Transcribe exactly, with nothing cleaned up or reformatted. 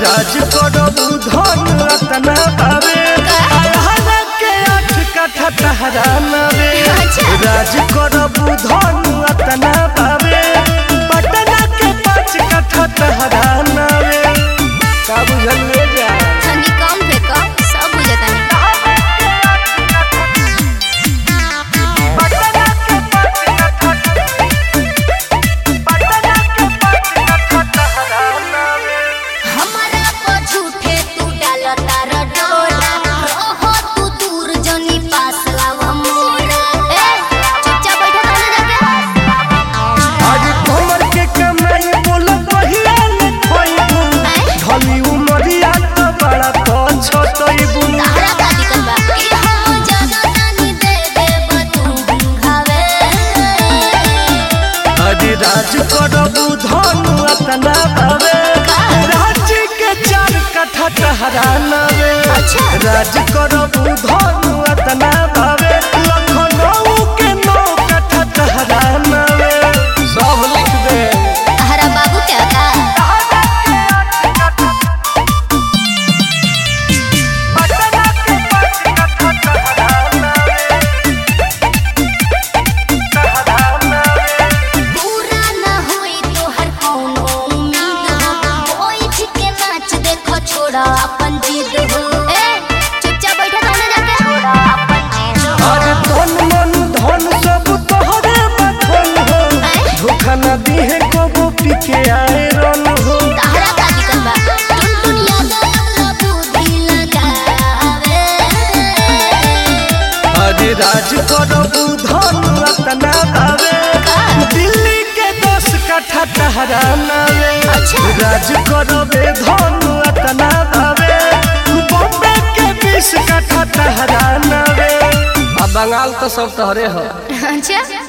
राज करबू धन रतना पावे अल्लाह के आठ कथा तहरा नवे राज करबू धन रतना पावे पटना के पाँच कथा तहरा नवे का बुझल ले जा तनी कम पे का सब बुझता नहीं राज करबू धन रतना पावे राज के चार कथा तहरा नवे राज करबू धन रतना पावे लखनऊ के नौ कथा तहरा नवे सब लिख दे हरा बाबू क्या का अपन जीत हो ए चुपचाप बैठा रहना जाके छोड़ा अपन जीत हो अरे धन मन धन सब तोहरे बखन हो धोखा न दिहे को पीके आए रन हो तहरा का दिक्कत बा टुन टुन याद अल्लाह बुद्धि लगावे अरे राज करबू धन रतना पावे दिल्ली के दस कथा तहरा नवे राज करबे धन रतना पावे बॉम्बे के बीस कथा तहरा नवे अब बंगाल तो सब तहरे हो अच्छा।